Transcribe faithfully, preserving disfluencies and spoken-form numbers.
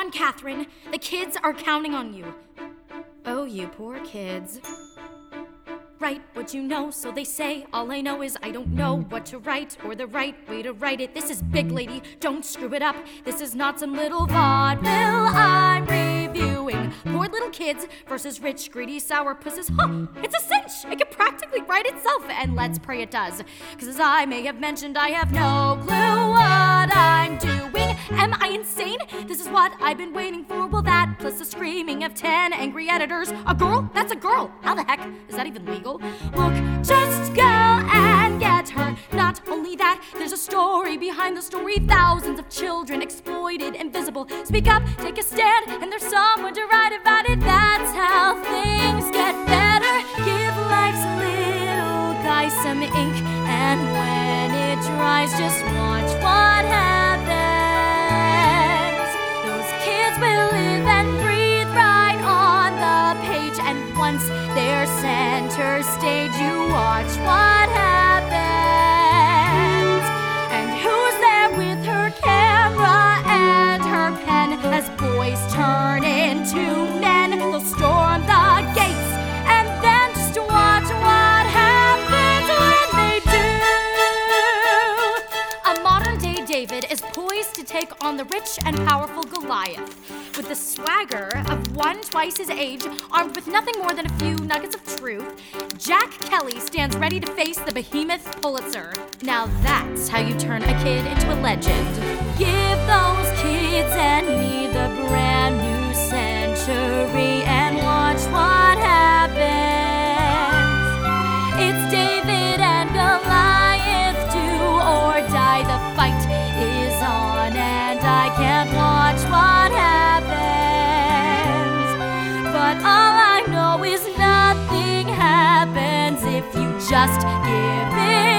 on, Catherine. The kids are counting on you. Oh, you poor kids. Write what you know, so they say. All I know is I don't know what to write or the right way to write it. This is big, lady. Don't screw it up. This is not some little vaudeville I'm reviewing. Poor little kids versus rich, greedy sourpusses. Huh, it's a cinch. It could practically write itself, and let's pray it does. Because as I may have mentioned, I have no clue what I'm doing. Am I insane? This is what I've been waiting for. Well, that plus the screaming of ten angry editors. A girl? That's a girl. How the heck is that even legal? Look, just go and get her. Not only that, there's a story behind the story. Thousands of children exploited, invisible. Speak up, take a stand, and there's someone to write about it. That's how things get better. Give life's little guy some ink, and when it dries, just watch what happens. Those kids will live and breathe right on the page, and once they're center stage, you watch what happens. And who's there with her camera and her pen? As boys turn into men, they'll storm the gates, and then just watch what happens when they do. A modern day David is poised to take on the rich and powerful Goliath. With the swagger of one twice his age, armed with nothing more than a few nuggets of truth, Jack Kelly stands ready to face the behemoth Pulitzer. Now that's how you turn a kid into a legend. Give those kids and me the brand new century, and watch what happens. It's David and Goliath, do or die. The fight is on, and I can't watch what happens. But all I know is nothing happens if you just give it